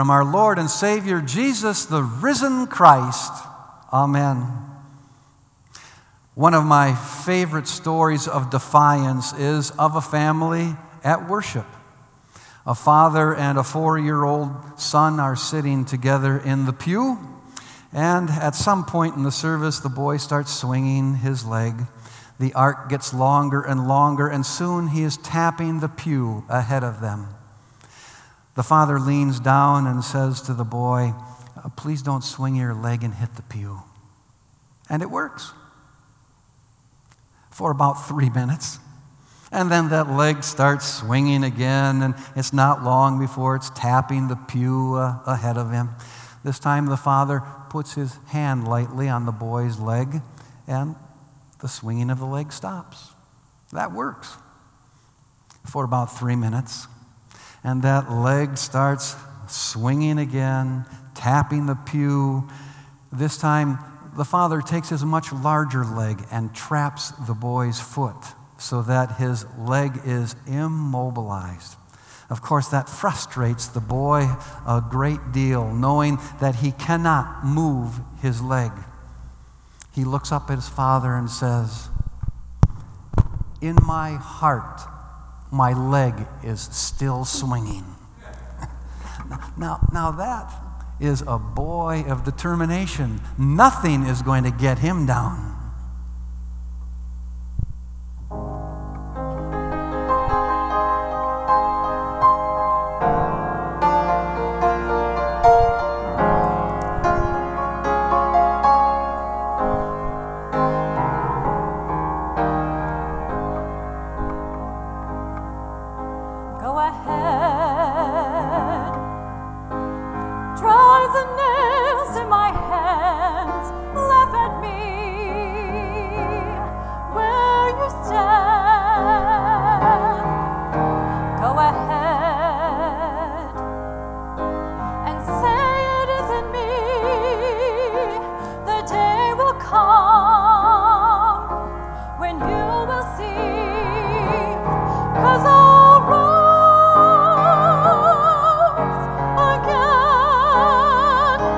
From our Lord and Savior Jesus, the risen Christ. Amen. One of my favorite stories of defiance is of a family at worship. A father and a 4-year-old son are sitting together in the pew, and at some point in the service, the boy starts swinging his leg. The arc gets longer and longer, and soon he is tapping the pew ahead of them. The father leans down and says to the boy, "Please don't swing your leg and hit the pew." And it works for about 3 minutes. And then that leg starts swinging again, and it's not long before it's tapping the pew ahead of him. This time the father puts his hand lightly on the boy's leg, and the swinging of the leg stops. That works for about 3 minutes. And that leg starts swinging again, tapping the pew. This time, the father takes his much larger leg and traps the boy's foot so that his leg is immobilized. Of course, that frustrates the boy a great deal, knowing that he cannot move his leg. He looks up at his father and says, "In my heart, my leg is still swinging." Now that is a boy of determination. Nothing is going to get him down. Go ahead, drive the nails in my hands, laugh at me where you stand. Go ahead and say it isn't me. The day will come when you will see, 'cause I'll rise again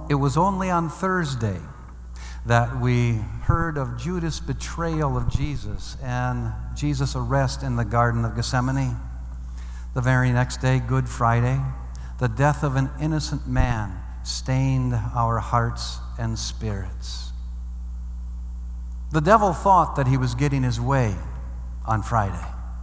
it was only on Thursday that we heard of Judas' betrayal of Jesus and Jesus' arrest in the Garden of Gethsemane. The very next day, Good Friday, the death of an innocent man stained our hearts and spirits. The devil thought that he was getting his way on Friday.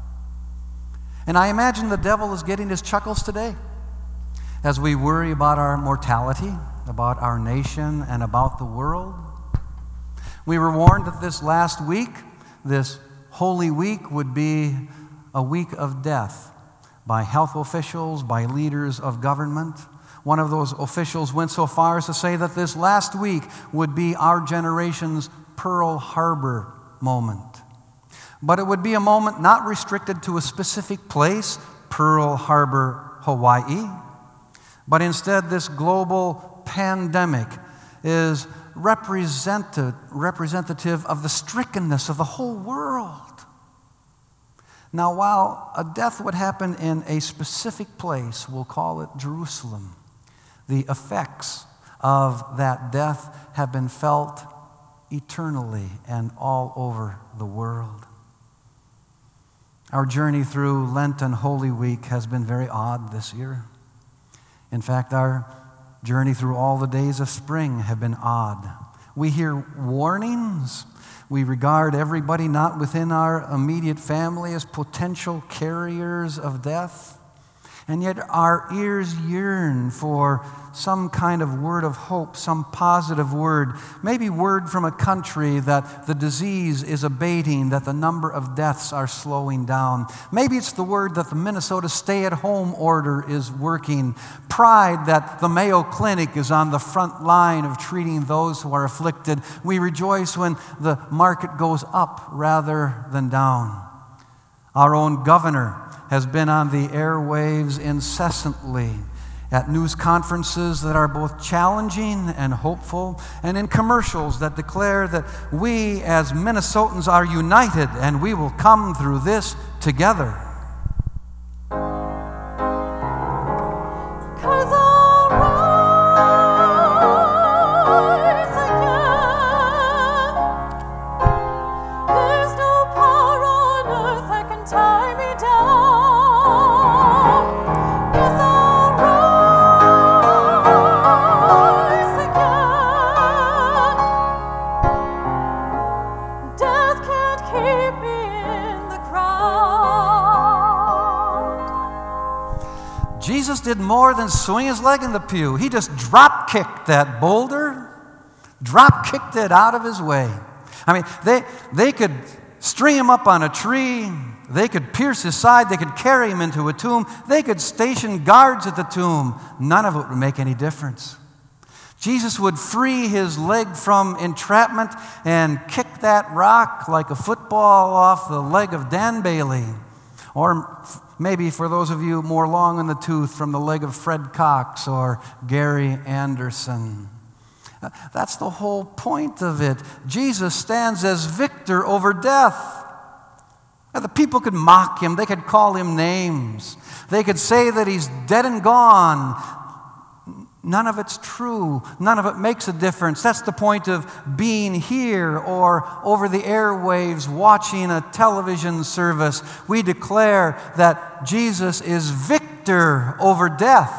And I imagine the devil is getting his chuckles today as we worry about our mortality, about our nation, and about the world. We were warned that this last week, this Holy Week, would be a week of death by health officials, by leaders of government. One of those officials went so far as to say that this last week would be our generation's Pearl Harbor moment. But it would be a moment not restricted to a specific place, Pearl Harbor, Hawaii, but instead this global pandemic is representative of the strickenness of the whole world. Now, while a death would happen in a specific place, we'll call it Jerusalem, the effects of that death have been felt eternally and all over the world. Our journey through Lent and Holy Week has been very odd this year. In fact, our journey through all the days of spring have been odd. We hear warnings. We regard everybody not within our immediate family as potential carriers of death. And yet our ears yearn for some kind of word of hope, some positive word, maybe word from a country that the disease is abating, that the number of deaths are slowing down. Maybe it's the word that the Minnesota stay-at-home order is working. Pride that the Mayo Clinic is on the front line of treating those who are afflicted. We rejoice when the market goes up rather than down. Our own governor has been on the airwaves incessantly at news conferences that are both challenging and hopeful, and in commercials that declare that we as Minnesotans are united and we will come through this together. 'Cause I'll rise again. There's no power on earth that can tie me down. Yes, I'll rise again. Death can't keep me in the crowd. Jesus did more than swing his leg in the pew. He just drop-kicked that boulder, drop-kicked it out of his way. I mean, they could string him up on a tree. They could pierce his side. They could carry him into a tomb. They could station guards at the tomb. None of it would make any difference. Jesus would free his leg from entrapment and kick that rock like a football off the leg of Dan Bailey. Or maybe for those of you more long in the tooth, from the leg of Fred Cox or Gary Anderson. That's the whole point of it. Jesus stands as victor over death. Now, the people could mock him. They could call him names. They could say that he's dead and gone. None of it's true. None of it makes a difference. That's the point of being here or over the airwaves watching a television service. We declare that Jesus is victor over death.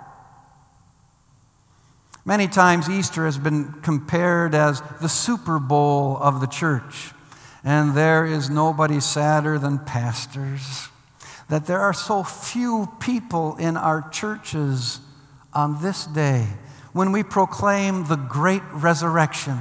Many times Easter has been compared as the Super Bowl of the church. And there is nobody sadder than pastors, that there are so few people in our churches on this day when we proclaim the great resurrection.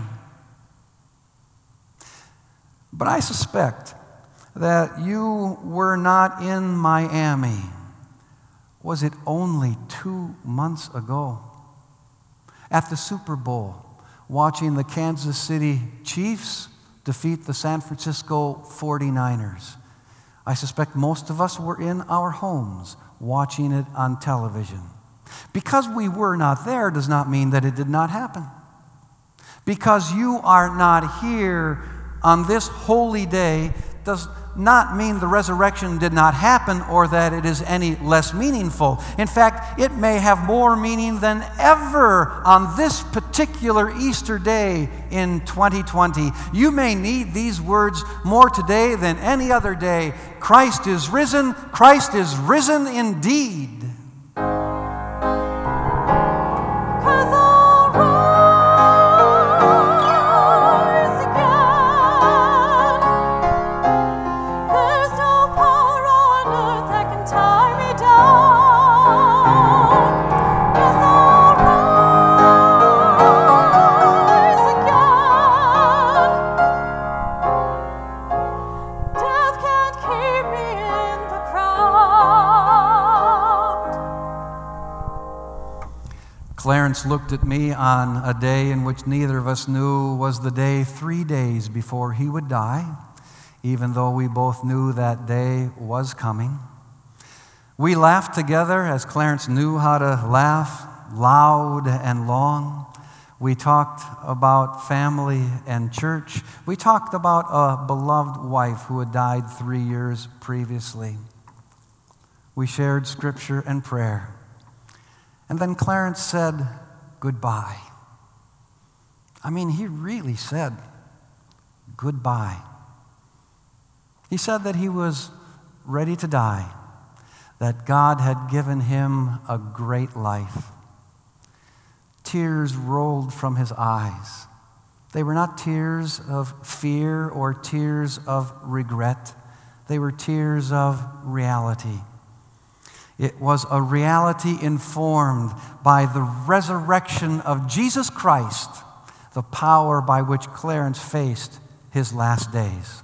But I suspect that you were not in Miami. Was it only 2 months ago? At the Super Bowl, watching the Kansas City Chiefs defeat the San Francisco 49ers. I suspect most of us were in our homes watching it on television. Because we were not there does not mean that it did not happen. Because you are not here on this holy day does not mean the resurrection did not happen or that it is any less meaningful. In fact, it may have more meaning than ever on this particular Easter day in 2020. You may need these words more today than any other day. Christ is risen. Christ is risen indeed. Clarence looked at me on a day in which neither of us knew was the day 3 days before he would die, even though we both knew that day was coming. We laughed together as Clarence knew how to laugh, loud and long. We talked about family and church. We talked about a beloved wife who had died 3 years previously. We shared scripture and prayer. And then Clarence said goodbye. I mean, he really said goodbye. He said that he was ready to die, that God had given him a great life. Tears rolled from his eyes. They were not tears of fear or tears of regret. They were tears of reality. It was a reality informed by the resurrection of Jesus Christ, the power by which Clarence faced his last days.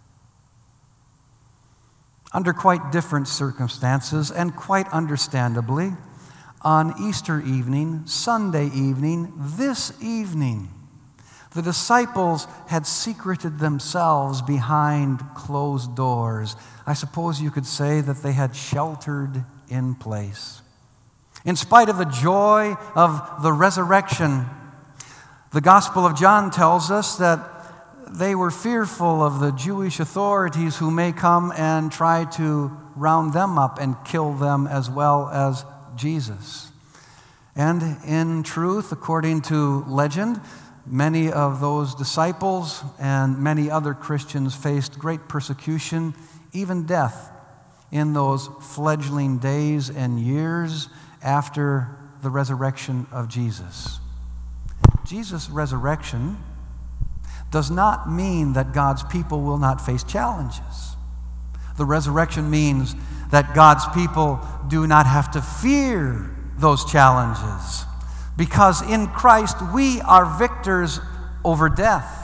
Under quite different circumstances, and quite understandably, on Easter evening, Sunday evening, this evening, the disciples had secreted themselves behind closed doors. I suppose you could say that they had sheltered in place. In spite of the joy of the resurrection, the Gospel of John tells us that they were fearful of the Jewish authorities who may come and try to round them up and kill them as well as Jesus. And in truth, according to legend, many of those disciples and many other Christians faced great persecution, even death, in those fledgling days and years after the resurrection of Jesus. Jesus' resurrection does not mean that God's people will not face challenges. The resurrection means that God's people do not have to fear those challenges, because in Christ we are victors over death.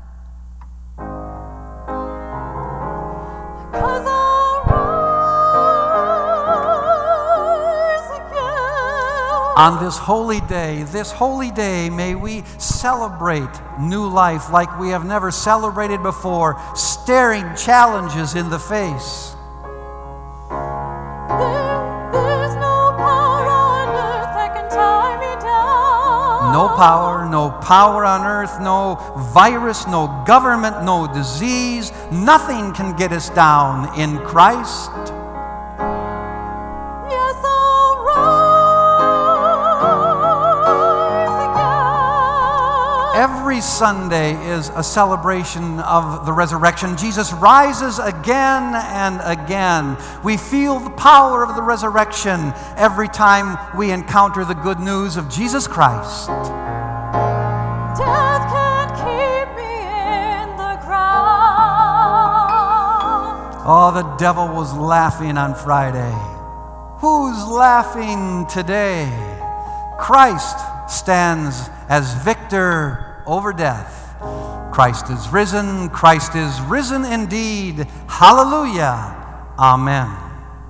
On this holy day, may we celebrate new life like we have never celebrated before, staring challenges in the face. There's no power on earth that can tie me down. No power on earth, no virus, no government, no disease. Nothing can get us down in Christ. Every Sunday is a celebration of the resurrection. Jesus rises again and again. We feel the power of the resurrection every time we encounter the good news of Jesus Christ. Death can't keep me in the ground. Oh, the devil was laughing on Friday. Who's laughing today? Christ stands as victor over death. Christ is risen. Christ is risen indeed. Hallelujah. Amen.